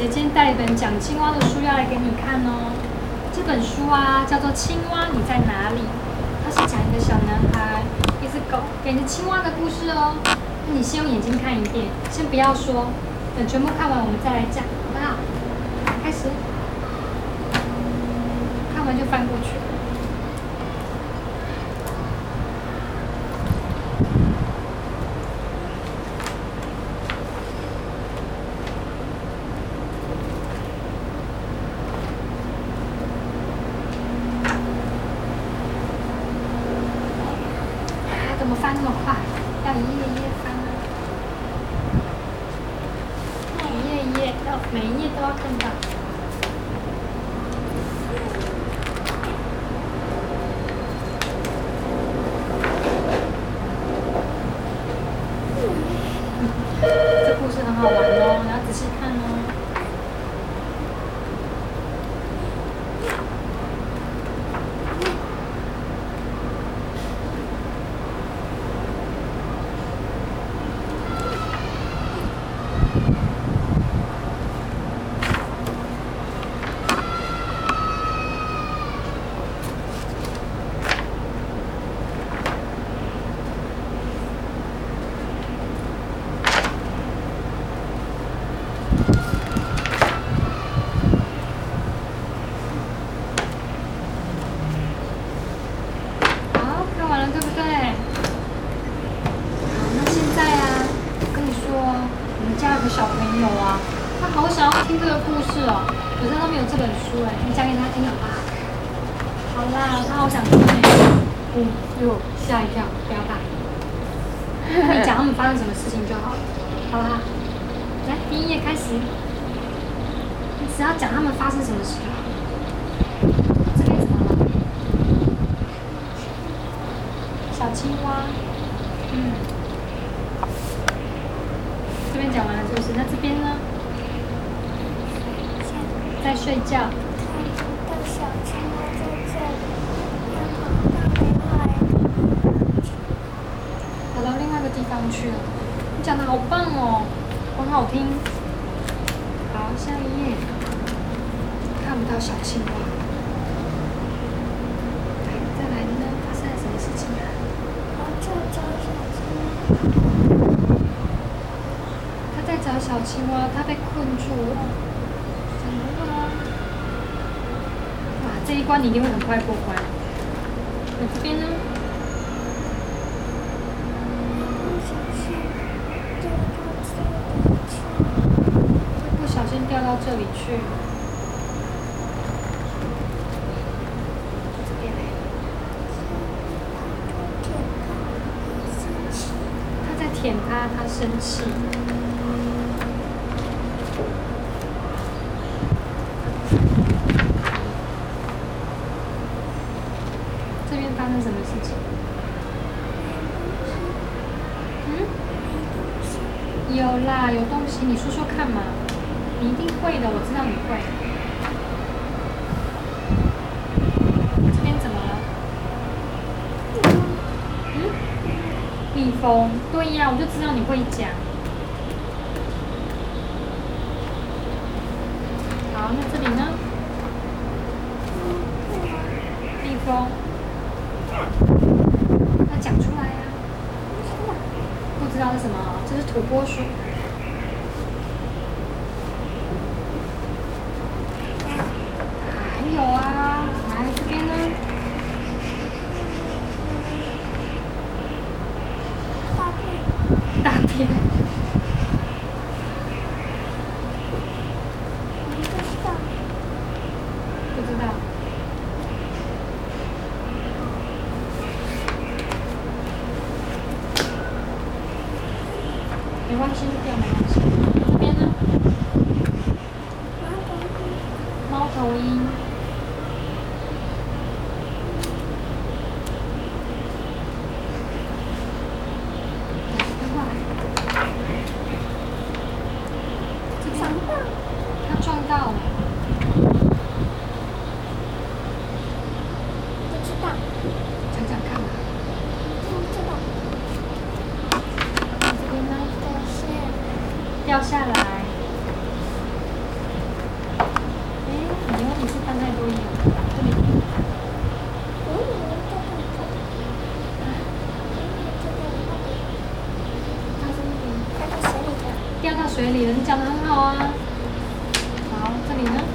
姐今天带了一本讲青蛙的书要来给你看哦。这本书啊叫做《青蛙你在哪里》，它是讲一个小男孩、一只狗跟一只青蛙的故事哦。那你先用眼睛看一遍，先不要说，等全部看完我们再来讲，好不好？开始，看完就翻过去。怎么翻那么快？要一页一页翻啊！一页一页，每一页都要看到。这故事很好玩哦，你要仔细看哦。对不对？好，那现在啊，我跟你说，我们家有个小朋友啊，他好想要听这个故事哦，可是他没有这本书哎，你讲给他听好不好？好啦，他好想听哎，吓一跳，不要怕，你讲他们发生什么事情就好了，好不好？来，第一页开始，你只要讲他们发生什么事就好。这边怎么了？小青蛙，这边讲完了是不是？那这边呢？在睡觉。 看到小青蛙在这里，它跑到另外一个地方去了。你讲的好棒哦，很好听。好，下一页。看不到小青蛙。再来呢？发生了什么事情啊？他在找小青蛙，他被困住了。怎么了？哇，这一关你一定会很快过关。那这边呢？会不小心掉到这里去。这边来。他在舔它，他生气。这边发生什么事情？有啦，有东西，你说说看嘛。你一定会的，我知道你会。这边怎么了？蜜蜂，对呀，我就知道你会讲。好，那这里呢？蜜蜂，那讲出来呀。不知道是什么？这是土拨鼠。还有啊，来这边呢？大便。不知道。没关系，掉没关系。这边呢？猫头鹰。他撞到了。 不知道。 讲讲看吧。 不知道。 这边呢？ 掉下来。 掉下来。 水里了，你讲的很好啊。好，这里呢？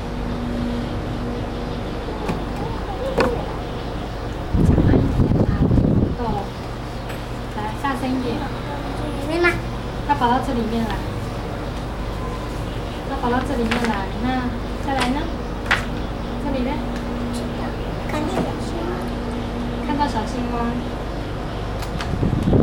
讲慢一点啦，豆。来，大声一点。 对吗？ 它跑到这里面来。它跑到这里面来，那再来呢？这里呢？ 看见小青蛙。 看到小青蛙。